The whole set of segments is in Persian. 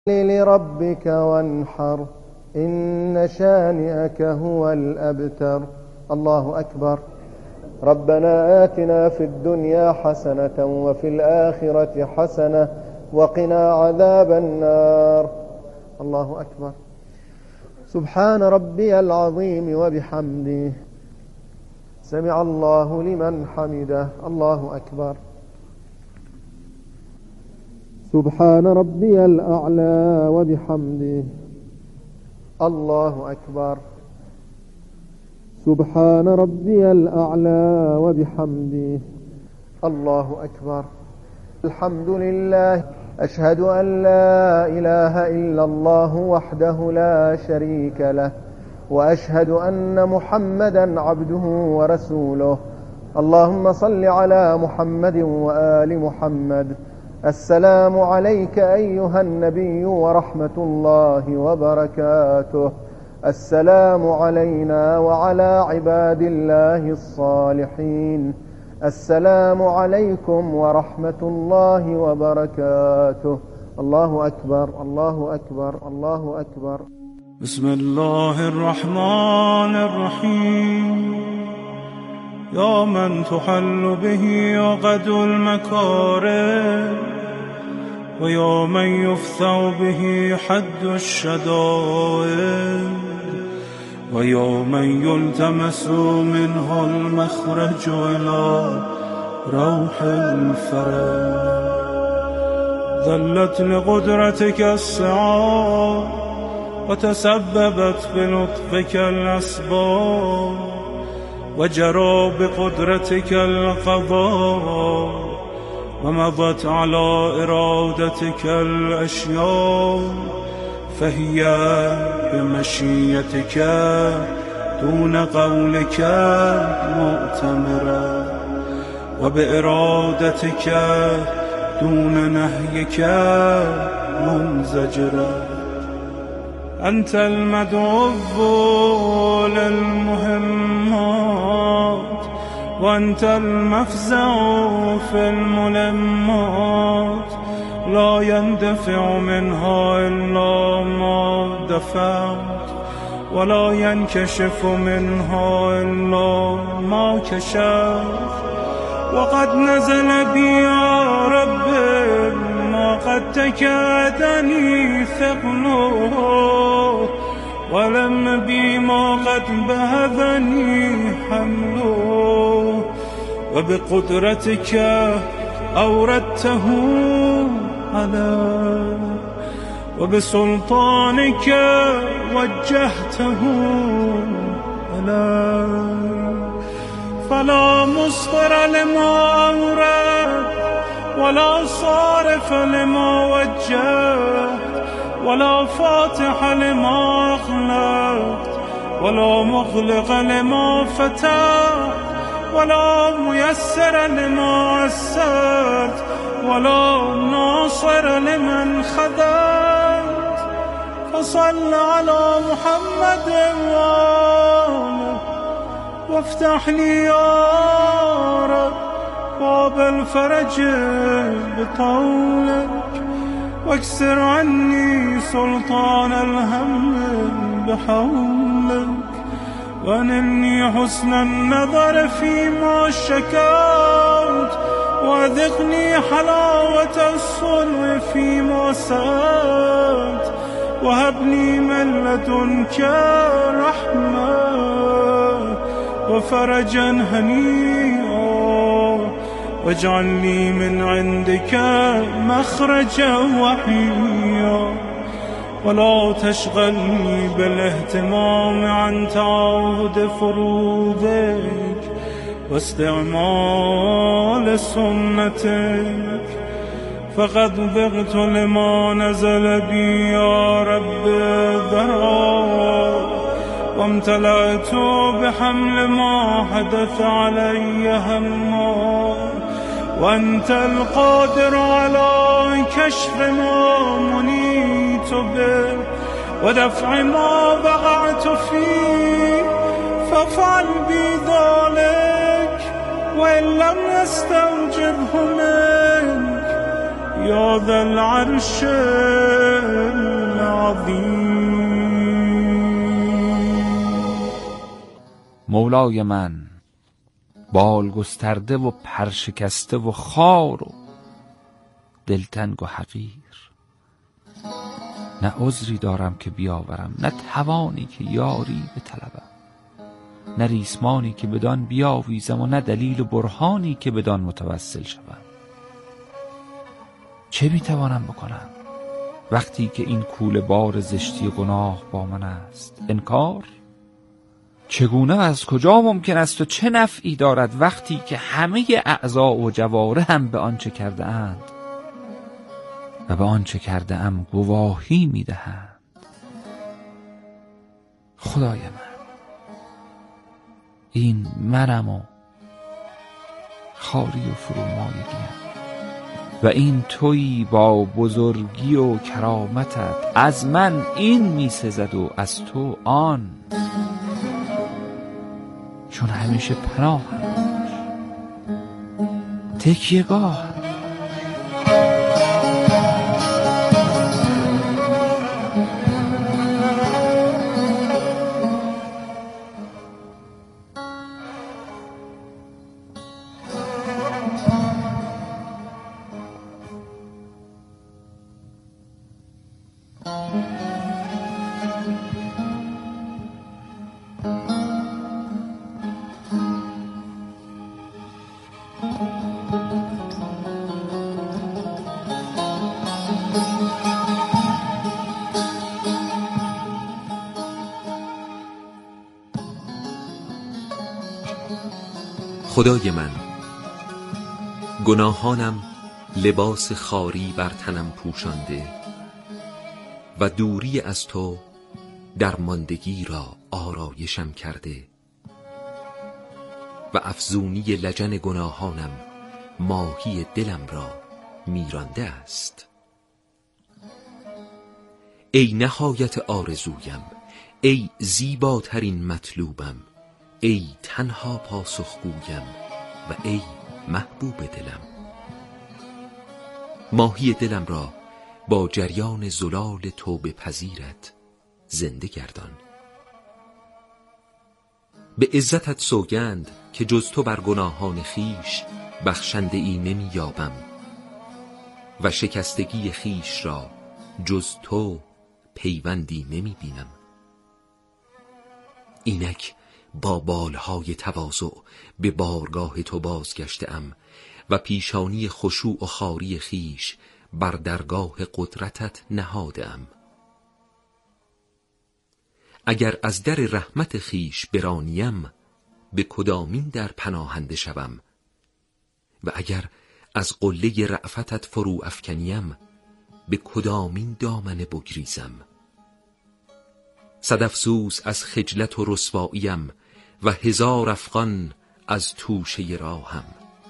لربك وانحر إن شانئك هو الأبتر. الله أكبر. ربنا آتنا في الدنيا حسنة وفي الآخرة حسنة وقنا عذاب النار. الله أكبر. سبحان ربي العظيم وبحمده سمع الله لمن حمده. الله أكبر. سبحان ربي الأعلى وبحمده. الله أكبر. سبحان ربي الأعلى وبحمده. الله أكبر. الحمد لله. أشهد أن لا إله إلا الله وحده لا شريك له، وأشهد أن محمدا عبده ورسوله. اللهم صل على محمد وآل محمد. السلام عليك أيها النبي ورحمة الله وبركاته. السلام علينا وعلى عباد الله الصالحين. السلام عليكم ورحمة الله وبركاته. الله أكبر. الله أكبر. الله أكبر. بسم الله الرحمن الرحيم. يا من تحل به عقد المكارم، ويا من يفتح به حد الشدائد، ويا من يلتمس منه المخرج إلى روح الفرج. ذلت لقدرتك السعاد وتسببت بلطفك الأسباب، وجرى بقدرتك القضاء، ومضت على إرادتك الأشياء، فهي بمشيتك دون قولك مؤتمرة، وبإرادتك دون نهيك منزجرة. أنت المدعو للمهمات، وأنت المفزع في الملمات، لا يندفع منها إلا ما دفعت، ولا ينكشف منها إلا ما كشفت. وقد نزل بي يا رب ما قد تكادني ثقله، ولم بي ما قد بهذني حمله، وبقدرتك أوردته علي، وبسلطانك وجهته علي. فلا مصدر لما أورد، ولا صارف لما وجهت، ولا فاتح لما أغلقت، ولا مغلق لما فتحت، ولا ميسر لما يسرت، ولا ناصر لمن خذلت. فصل على محمد وآله، وافتح لي يا رب باب الفرج بطولك، واكسر عني سلطان الهم بحولك، وانلني حسن النظر فيما شكوت، وأذقني حلاوة الصلح فيما سألت، وهبني من لدنك رحمة وفرجا هنيئا، واجعل لي من عندك مخرجا وحيا، ولا تشغلني بالاهتمام عن تعاهد فروضك واستعمال سنتك. فقد ذقت لما نزل بي يا رب ذرا، وامتلأت بحمل ما حدث علي هما، وأنت القادر على كشف ما منيت به ودفع ما وقعت فيه، فافعل بي ذلك وإن لم يستوجبه منك يا ذا العرش مولای من، بال گسترده و پرشکسته و خار و دلتنگ و حقیر. نه عذری دارم که بیاورم، نه توانی که یاری بطلبم، نه ریسمانی که بدان بیاویزم و نه دلیل و برهانی که بدان متوسل شوم. چه میتوانم بکنم وقتی که این کوله بار زشتی گناه با من است؟ انکار؟ چگونه و از کجا ممکن است و چه نفعی دارد وقتی که همه اعضا و جوارحم به آنچه کرده اند و به آنچه کرده ام گواهی میدهند؟ خدای من، این منم و خاری و فرومایگیم و این تویی با بزرگی و کرامتت. از من این میسزد و از تو آن، چون همیشه پناهم باش، تکیه‌گاهم. خدای من، گناهانم لباس خاری بر تنم پوشانده و دوری از تو درماندگی را آرایشم کرده و افزونی لجن گناهانم ماهی دلم را میرانده است. ای نهایت آرزویم، ای زیباترین مطلوبم، ای تنها پاسخگویم و ای محبوب دلم. ماهی دلم را با جریان زلال توبه پذیرت زنده گردان. به عزتت سوگند که جز تو بر گناهان خیش بخشنده ای نمی یابم و شکستگی خیش را جز تو پیوندی نمی بینم. اینک با بالهای تواضع به بارگاه تو بازگشتم و پیشانی خشوع و خاری خیش بر درگاه قدرتت نهادم. اگر از در رحمت خیش برانیم، به کدامین در پناهنده شوم؟ و اگر از قله رأفتت فرو افکنیم، به کدامین دامنه بگریزم؟ صد افسوس از خجلت و رسواییم و هزار افغان از توشه راهم.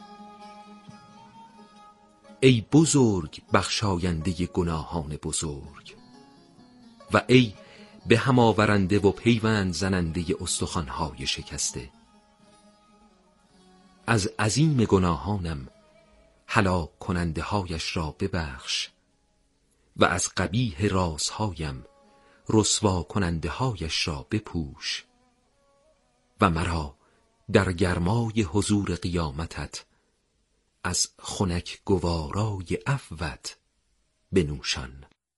ای بزرگ بخشاینده گناهان بزرگ و ای به هم آورنده و پیوند زننده استخوان‌های شکسته، از عظیم گناهانم هلاک کننده هایش را ببخش و از قبیح رازهایم رسوا کننده هایش را بپوش و مرا در گرمای حضور قیامتت از خنک گوارای عفوت بنوشان.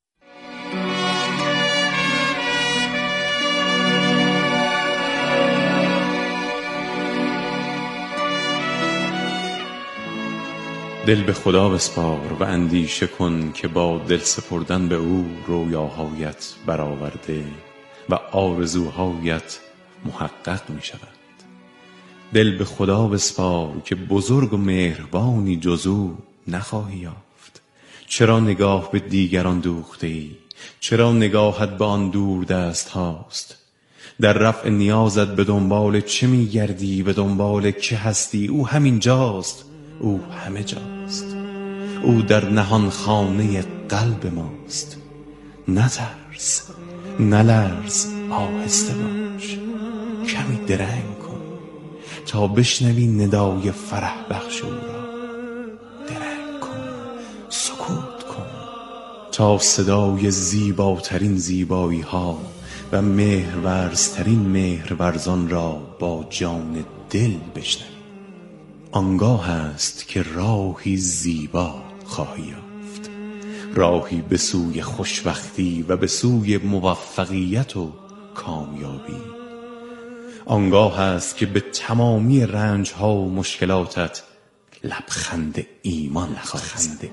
دل به خدا بسپار و اندیشه کن که با دل سپردن به او رویاهایت برآورده و آرزوهایت محقق می شود. دل به خدا بسپار که بزرگ و مهربانی جز او نخواهی یافت. چرا نگاه به دیگران دوخته ای؟ چرا نگاهت به آن دور دست هاست؟ در رفع نیازت به دنبال چه می گردی؟ به دنبال که هستی؟ او همین جاست، او همه جاست، او در نهان خانه قلب ماست. نترس، نلرز، آهسته باش، کمی درنگ کن تا بشنوی ندای فرح بخش او را. درنگ کن، سکوت کن تا صدای زیباترین زیبایی ها و مهرورزترین مهرورزان را با جان دل بشنوی. آنگاه است که راهی زیبا خواهی یافت، راهی به سوی خوشبختی و به سوی موفقیت و کامیابی. آنگاه است که به تمامی رنجها و مشکلاتت لبخند ایمان خواهی زد.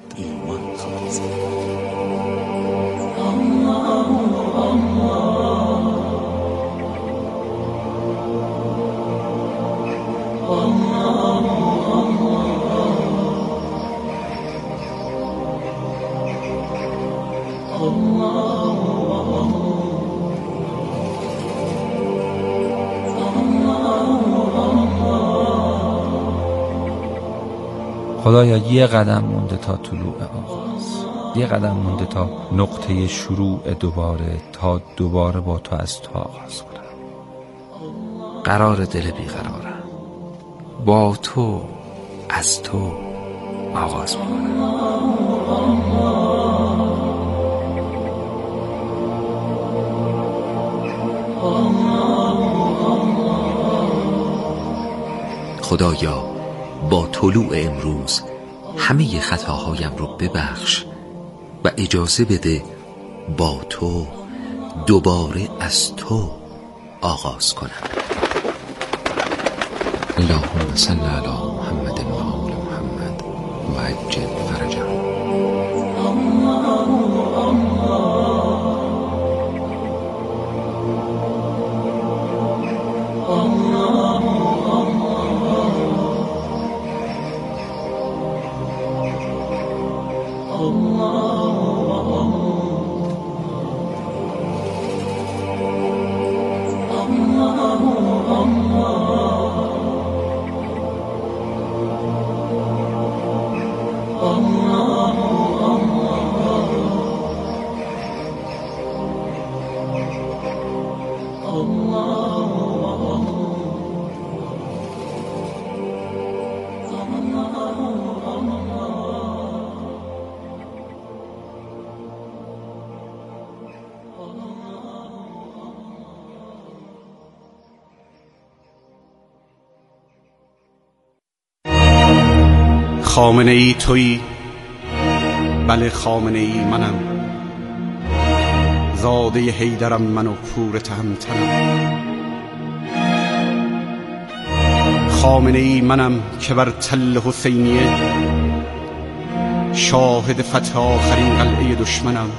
خدایا یه قدم مونده تا طلوع آغاز، یه قدم مونده تا نقطه شروع دوباره، تا دوباره با تو از تو آغاز کنم. قرار دل بیقرارم، با تو از تو آغاز میکنم. خدایا با طلوع امروز همه خطاهایم رو ببخش و اجازه بده با تو دوباره از تو آغاز کنم. اللهم صل علی محمد و آل محمد و عجل فرجهم. خامنه ای تویی، بله خامنه ای منم، زاده حیدرم من و پور تهمتنم. خامنه ای منم که بر تل حسینیه شاهد فتح آخرین قلعه دشمنم.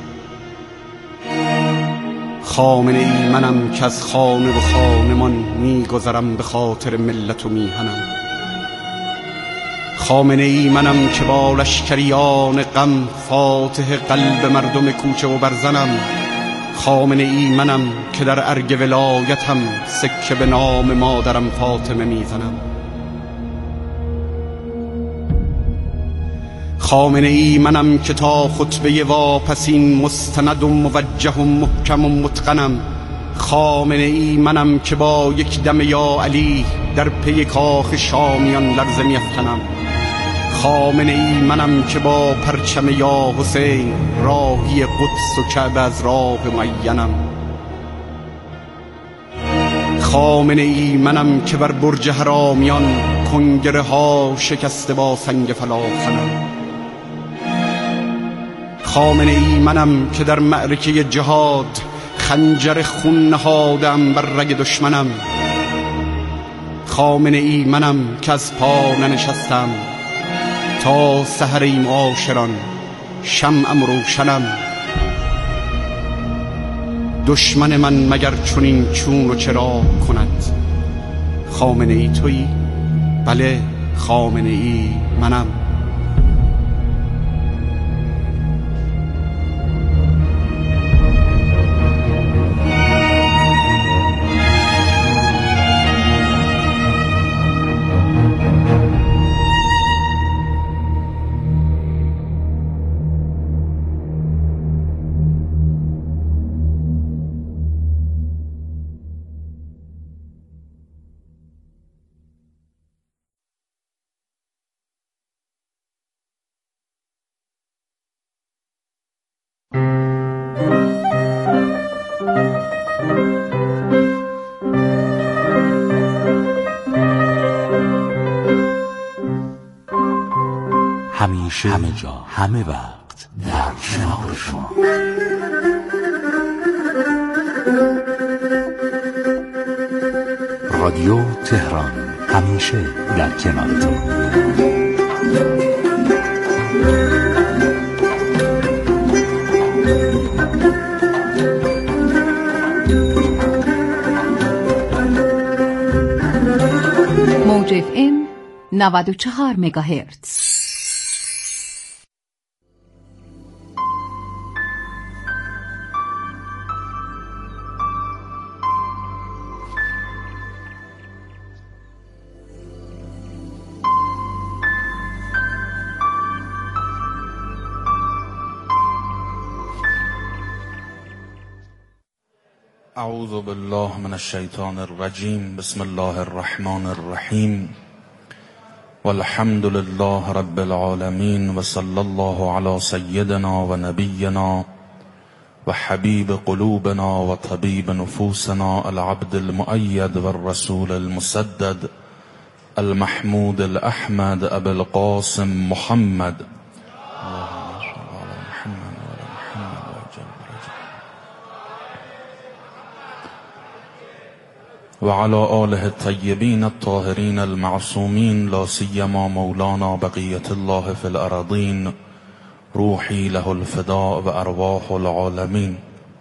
خامنه ای منم که از خانه و خانمان میگذرم به خاطر ملت و میهنم. خامنه ای منم که با لشکریان غم فاتح قلب مردم کوچه و برزنم. خامنه ای منم که در ارگ ولایتم سکه به نام مادرم فاطمه میزنم. خامنه ای منم که تا خطبه واپسین مستند و موجه و محکم و متقنم. خامنه ای منم که با یک دم یا علی در پی کاخ شامیان لرزه می‌افکنم. خامنه ای منم که با پرچم یا حسین راهی قدس و کعبه از راه معینم. خامنه ای منم که بر برج حرامیان کنگره ها شکسته با سنگ فلاخنم. خامنه ای منم که در معرکه جهاد خنجر خون نهادم بر رگ دشمنم. خامنه ای منم که از پا ننشستم تا سحر ای معاشران شمعم روشنم. دشمن من مگر چنین چون و چرا کند؟ خامنه ای تویی، بله خامنه ای منم. همیشه، همه جا، همه وقت در کنار شما. رادیو تهران، همیشه در کنارتون. موج FM 94 مگاهرتز. اعوذ بالله من الشیطان الرجیم. بسم الله الرحمن الرحیم. والحمد لله رب العالمین و صلی الله علی سیدنا و نبینا و حبیب قلوبنا و طبیب نفوسنا العبد المؤید و الرسول المسدد المحمود الأحمد ابو القاسم محمد وعلى آله الطيبين الطاهرين المعصومين، لا سيما مولانا بقية الله في الأراضين، روحي له الفداء وأرواح العالمين.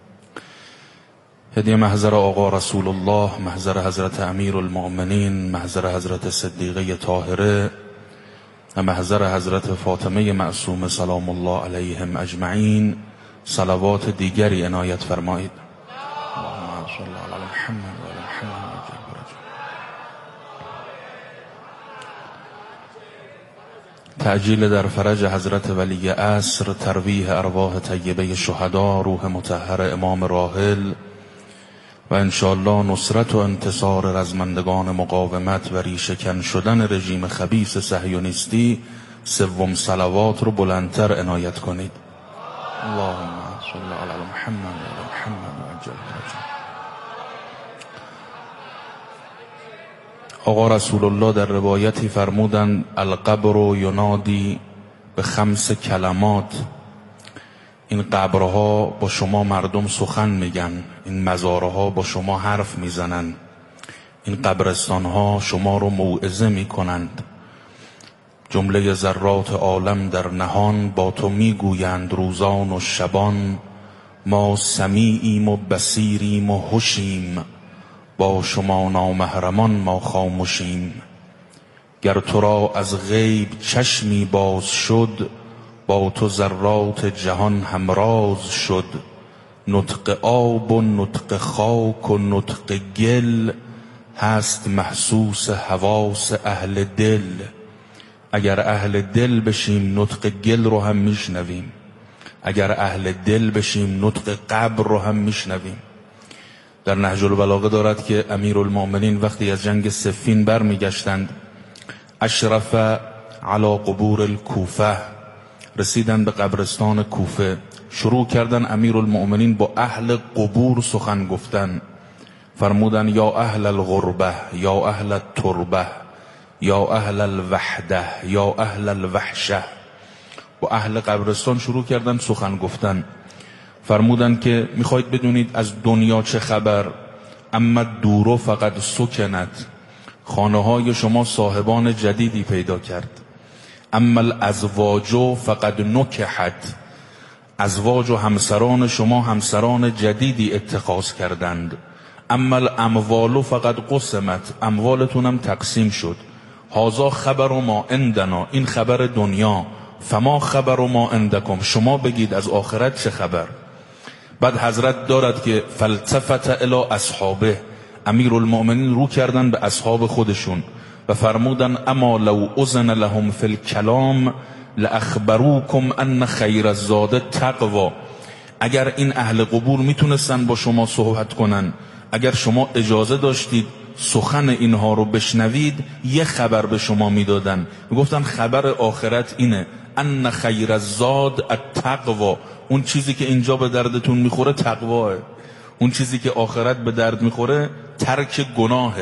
هدیه محضر آقا رسول الله، محضر حضرت امیر المؤمنین، محضر حضرت صدیقه طاهره و محضر حضرت فاطمه معصومه سلام الله علیهم اجمعین. صلوات دیگری عنایت فرمایید. اللهم صل علی محمد و علی محمد. تعجیل در فرج حضرت ولی عصر، ترویح ارواح طیبه شهدا، روح مطهر امام راحل و انشاءالله نصرت و انتصار رزمندگان مقاومت و ریشه‌کن شدن رژیم خبیث صهیونیستی. سوم صلوات رو بلندتر عنایت کنید. اللهم صل علی محمد و علی محمد وعجل فرجهم. آقا رسول الله در روایتی فرمودند القبر ینادی به 5 کلمات. این قبرها با شما مردم سخن میگن، این مزارها با شما حرف میزنن، این قبرستانها شما رو موعظه میکنند. جمله ذرات عالم در نهان با تو میگویند روزان و شبان، ما سمیعیم و بصیریم و هوشیم، با شما نامحرمان ما خاموشیم. گر تو را از غیب چشمی باز شد، با تو ذرات جهان همراز شد. نطق آب و نطق خاک و نطق گل، هست محسوس حواس اهل دل. اگر اهل دل بشیم نطق گل رو هم میشنویم، اگر اهل دل بشیم نطق قبر رو هم میشنویم. در نهج البلاغه دارد که امیرالمؤمنین وقتی از جنگ صفین برمیگشتند، اشرف علی قبور الکوفه، رسیدن به قبرستان کوفه، شروع کردن امیرالمؤمنین با اهل قبور سخن گفتن. فرمودن یا اهل الغربه، یا اهل التربه، یا اهل الوحده، یا اهل الوحشه. با اهل قبرستان شروع کردن سخن گفتن. فرمودن که میخواید بدونید از دنیا چه خبر؟ اما دورو فقط سکنت، خانه های شما صاحبان جدیدی پیدا کرد. اما الازواج فقط نکحت، ازواج و همسران شما همسران جدیدی اتخاذ کردند. اما الاموال فقط قسمت، اموالتونم تقسیم شد. هازا خبر ما عندنا، این خبر دنیا. فما خبر ما عندکم، شما بگید از آخرت چه خبر؟ بعد حضرت دارد که فلتفت الی اصحابه، امیرالمؤمنین رو کردن به اصحاب خودشون و فرمودن اما لو اذن لهم فی الکلام لاخبروکم ان خیر الزاد تقوا. اگر این اهل قبور میتونستن با شما صحبت کنن، اگر شما اجازه داشتید سخن اینها رو بشنوید، یه خبر به شما میدادن. میگفتن خبر آخرت اینه، ان خیر الزاد التقوا. اون چیزی که اینجا به دردتون میخوره تقواه، اون چیزی که آخرت به درد میخوره ترک گناهه.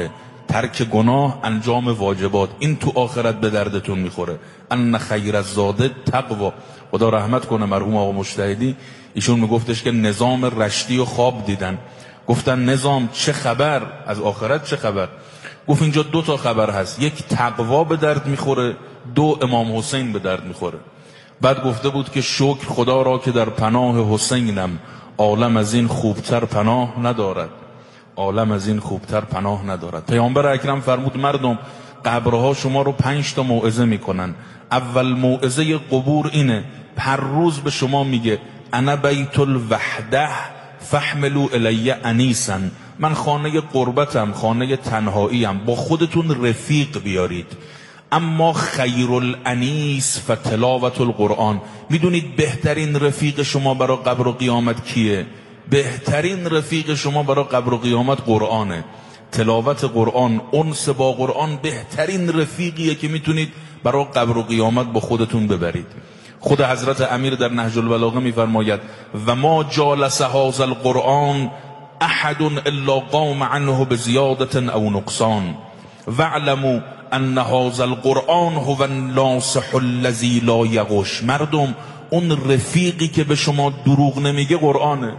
ترک گناه، انجام واجبات. این تو آخرت به دردتون میخوره. ان خیر الزاد تقوا. خدا رحمت کنه مرحوم آقا مجتهدی، ایشون میگفتش که نظام رشتی و خواب دیدن. گفتن نظام چه خبر از آخرت، چه خبر؟ گفت اینجا 2 تا خبر هست، یک تقوا به درد میخوره، 2 امام حسین به درد میخوره. بعد گفته بود که شکر خدا را که در پناه حسینم، عالم از این خوبتر پناه ندارد. عالم از این خوبتر پناه ندارد. پیامبر اکرم فرمود مردم قبرها شما رو 5 تا موعظه میکنن. اول موعظه قبور اینه، هر روز به شما میگه انا بیت الوحده فحملوا الی انیسا، من خانه قربتم، خانه تنهاییم، با خودتون رفیق بیارید. اما خیر الانیس فتلاوت القرآن. میدونید بهترین رفیق شما برای قبر و قیامت کیه؟ بهترین رفیق شما برای قبر و قیامت قرآنه. تلاوت قرآن، انس با قرآن بهترین رفیقیه که میتونید برای قبر و قیامت با خودتون ببرید. خود حضرت امیر در نهج البلاغه میفرماید و ما جالس هذا القرآن احد الا قام عنه بزیادة او نقصان واعلموا ان هذا القرآن هو الناصح الذی لا یغش. مردم اون رفیقی که به شما دروغ نمیگه قرآنه.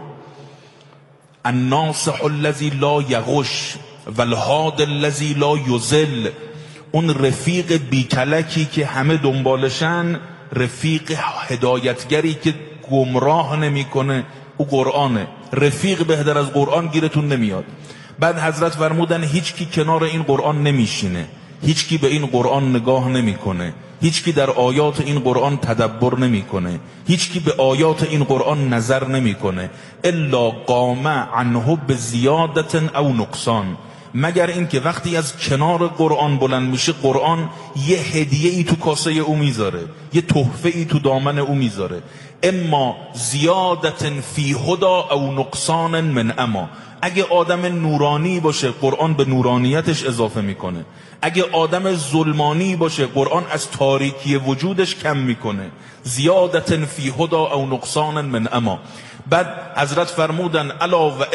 الناصح الذی لا یغش والهاد الذی لا یضل. اون رفیق بیکلکی که همه دنبالشن، رفیق هدایتگری که گمراه نمیکنه، او قرآنه. رفیق بهتر از قرآن گیرتون نمیاد. بعد حضرت فرمودن هیچ کی کنار این قرآن نمیشینه، هیچ کی به این قرآن نگاه نمیکنه، هیچ کی در آیات این قرآن تدبر نمیکنه، هیچ کی به آیات این قرآن نظر نمیکنه، الا قام عنه بزیادة او نقصان، مگر این که وقتی از کنار قرآن بلند میشه، قرآن یه هدیه ای تو کاسه او میذاره، یه تحفه ای تو دامن او میذاره. اما زیادت فی هدا او نقصان من اما. اگه آدم نورانی باشه قرآن به نورانیتش اضافه میکنه، اگه آدم ظلمانی باشه قرآن از تاریکی وجودش کم میکنه. زیادت فی هدا او نقصان من اما. بعد حضرت فرمودن الا و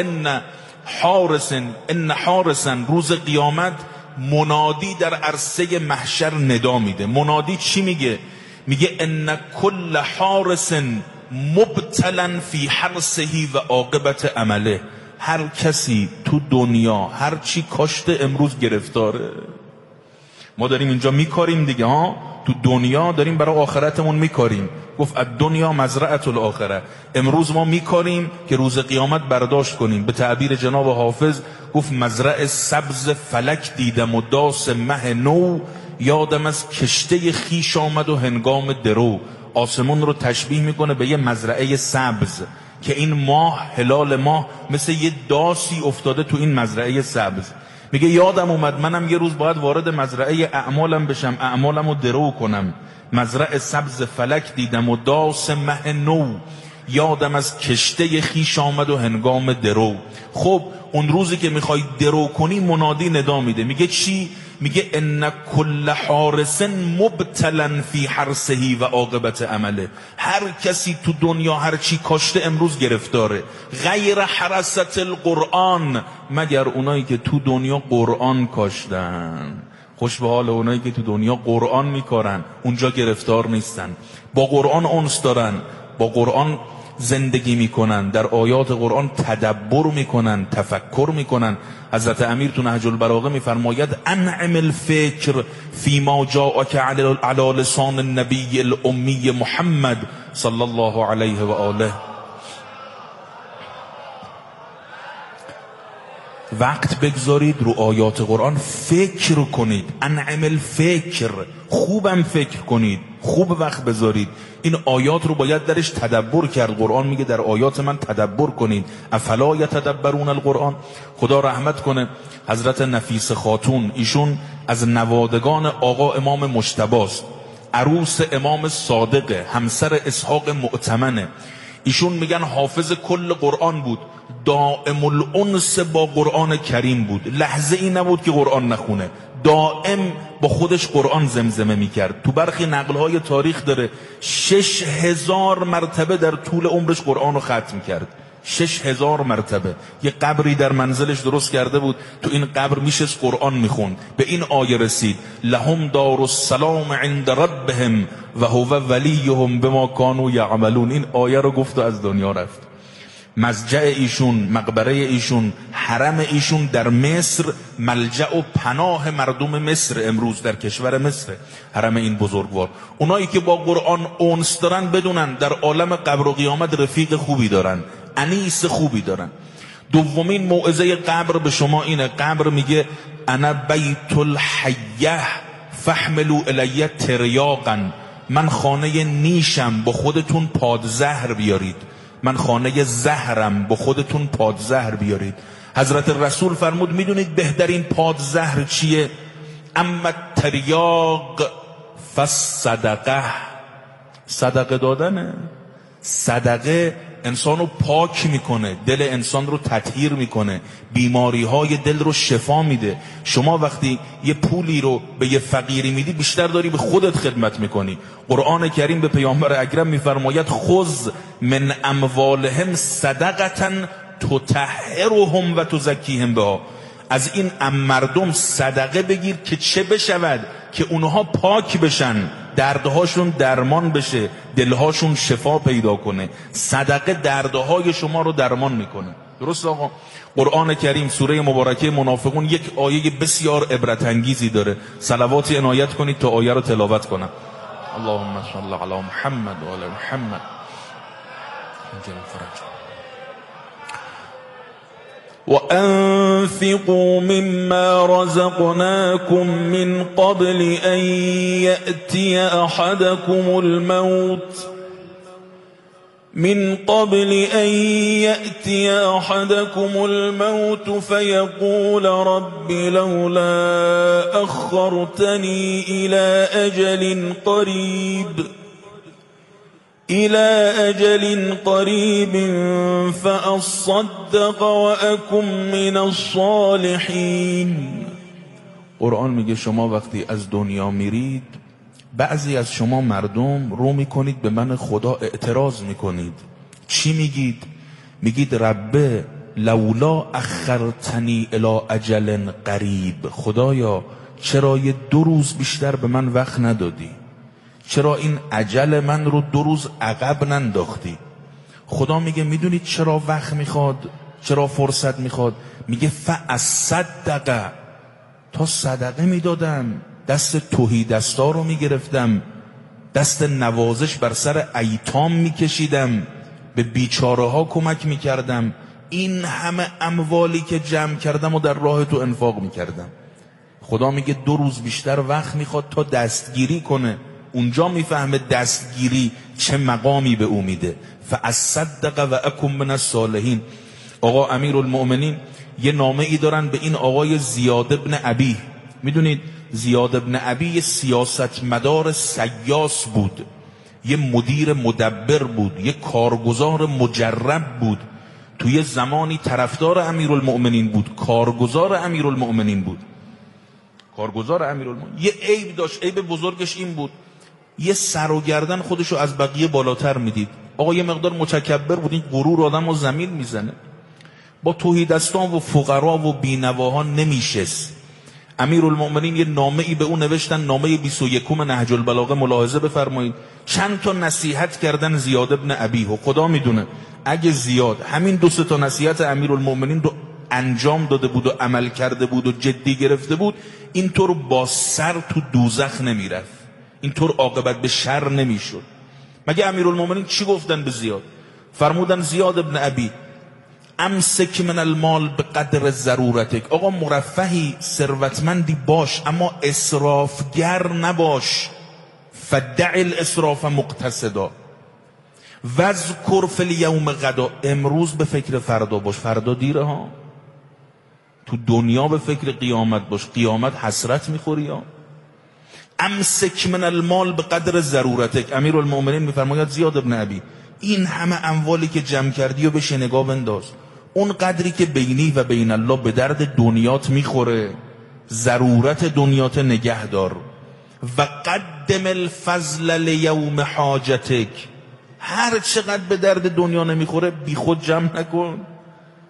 ان حارسا روز قیامت منادی در عرصه محشر ندا میده. منادی چی میگه؟ میگه ان کل حارس مبتلا فی حرسه و عاقبت عمله. هر کسی تو دنیا هر چی کاشته امروز گرفتاره. ما داریم اینجا میکاریم دیگه ها، تو دنیا داریم برای آخرتمون میکاریم. گفت الدنیا مزرعه الاخره. امروز ما میکاریم که روز قیامت برداشت کنیم. به تعبیر جناب حافظ گفت مزرعه سبز فلک دیدم و داس مه نو، یادم از کشته خیش آمد و هنگام درو. آسمون رو تشبیه میکنه به یه مزرعه سبز که این ماه، هلال ماه، مثل یه داسی افتاده تو این مزرعه سبز. میگه یادم اومد منم یه روز باید وارد مزرعه اعمالم بشم، اعمالم رو درو کنم. مزرعه سبز فلک دیدم و داس مه نو، یادم از کشته خیش آمد و هنگام درو. خب اون روزی که میخوای درو کنی منادی ندا میده. میگه چی؟ میگه ان کل حارس مبتلا فی حرسه و عاقبت عمله. هر کسی تو دنیا هر چی کاشته امروز گرفتاره. غیر حرست القرآن، مگر اونایی که تو دنیا قرآن کاشتن. خوش به حال اونایی که تو دنیا قرآن میکارن، اونجا گرفتار نیستن، با قرآن انس دارن، با قرآن زندگی میکنن، در آیات قرآن تدبر میکنن، تفکر میکنن. حضرت امیر تو نهج البلاغه میفرماید انعم الفکر فیما جاءک علی لسان النبی الامی محمد صلی الله علیه و آله. وقت بگذارید رو آیات قرآن، فکر کنید. انعم الفکر، خوبم فکر کنید، خوب وقت بذارید. این آیات رو باید درش تدبر کرد. قرآن میگه در آیات من تدبر کنید. افلا یتدبرون القرآن. خدا رحمت کنه حضرت نفیس خاتون، ایشون از نوادگان آقا امام مجتباست، عروس امام صادقه، همسر اسحاق مؤتمنه. ایشون میگن حافظ کل قرآن بود، دائم الانس با قرآن کریم بود، لحظه ای نبود که قرآن نخونه، دائم با خودش قرآن زمزمه میکرد. تو برخی نقلهای تاریخ داره 6000 مرتبه در طول عمرش قرآن رو ختم کرد. 6,000 مرتبه. یه قبری در منزلش درست کرده بود، تو این قبر میشست قرآن میخوند، به این آیه رسید لهم دار السلام عند ربهم و هو ولیهم بما كانوا یعملون. این آیه رو گفت و از دنیا رفت. مضجع ایشون، مقبره ایشون، حرم ایشون در مصر ملجأ و پناه مردم مصر امروز در کشور مصر، حرم این بزرگوار. اونایی که با قرآن اونس دارن بدونن در عالم قبر و قیامت رفیق خوبی دارن، انیس خوبی دارن. دومین موعظه قبر به شما اینه، قبر میگه انا بیت الحیه فحملوا الی تریاقا، من خانه نیشم، با خودتون پادزهر بیارید. من خانه زهرم، با خودتون پادزهر بیارید. حضرت رسول فرمود میدونید بهترین پادزهر چیه؟ اما تریاق فصدقه، صدقه دادنه. صدقه انسان رو پاک میکنه، دل انسان رو تطهیر میکنه، بیماری های دل رو شفا میده. شما وقتی یه پولی رو به یه فقیری میدی بیشتر داری به خودت خدمت میکنی. قرآن کریم به پیامبر اکرم میفرماید خذ من اموالهم صدقتا تطهرهم و تزکیهم بها، از این مردم صدقه بگیر که چه بشود؟ که اونها پاک بشن، دردهاشون درمان بشه، دلهاشون شفا پیدا کنه. صدقه دردهای شما رو درمان میکنه. درست آقا؟ قرآن کریم سوره مبارکه منافقون یک آیه بسیار عبرت انگیزی داره. صلواتی عنایت کنید تا آیه رو تلاوت کنم. اللهم صل علی محمد و علی محمد. وأنفقوا مما رزقناكم من قبل أن يأتي أحدكم الموت فيقول رب لولا أخرتني إلى أجل قريب فأصدق وأكن من الصالحين. قرآن میگه شما وقتی از دنیا میرید، بعضی از شما مردم رو میکنید به من خدا اعتراض میکنید. چی میگید؟ میگید رب لولا اخرتنی الی اجل قریب، خدایا چرا یه 2 روز بیشتر به من وقت ندادی؟ چرا این اجل من رو 2 روز عقب ننداختی؟ خدا میگه میدونید چرا وقت میخواد، چرا فرصت میخواد؟ میگه فاصدق، تا صدقه میدادم، دست تهیدستا رو میگرفتم، دست نوازش بر سر ایتام میکشیدم، به بیچاره ها کمک میکردم، این همه اموالی که جمع کردم و در راه تو انفاق میکردم. خدا میگه 2 روز بیشتر وقت میخواد تا دستگیری کنه. اونجا میفهمه دستگیری چه مقامی به او میده. فاصدق و اکن من الصالحین. آقا امیرالمؤمنین یه نامه ای دارن به این آقای زیاد ابن ابی. میدونید زیاد ابن ابی یه سیاستمدار سیاس بود، یه مدیر مدبر بود، یه کارگزار مجرب بود. توی زمانی طرفدار امیرالمؤمنین بود، کارگزار امیرالمؤمنین بود. کارگزار امیرالمؤمنین یه عیب داشت، عیب بزرگش این بود یه سر و گردن خودشو از بقیه بالاتر میدید. آقا یه مقدار متکبر بود، این غرور آدمو زمین میزنه. با توحیدستان و فقرا و بینواها نمیشست. امیرالمؤمنین یه نامه ای به اون نوشتن، نامه 21 نهج البلاغه، ملاحظه بفرمایید. چند تا نصیحت کردن زیاد ابن ابی و خدا میدونه اگه زیاد همین 2 تا نصیحت امیرالمؤمنین رو انجام داده بود و عمل کرده بود و جدی گرفته بود، اینطور با سر تو دوزخ نمیرفت، اینطور عاقبت به شر نمیشد. مگه امیرالمؤمنین چی گفتن به زیاد؟ فرمودن زیاد ابن ابی امسک من المال به قدر ضرورتک. آقا مرفهی، ثروتمندی باش اما اسرافگر نباش. فدع الاسراف مقتصدا واذکر فی الیوم غدا. امروز به فکر فردا باش، فردا دیره ها. تو دنیا به فکر قیامت باش، قیامت حسرت میخوری ها. امسک من المال به قدر ضرورتک. امیرالمؤمنین میفرماید زیاد ابن ابی این همه اموالی که جمع کردی و بهش نگاه بنداز، اون قدری که بینی و بین الله به درد دنیات میخوره، ضرورت دنیات نگه دار. و قدم الفضل لیوم حاجتک. هر چقدر به درد دنیا نمیخوره بی خود جمع نکن.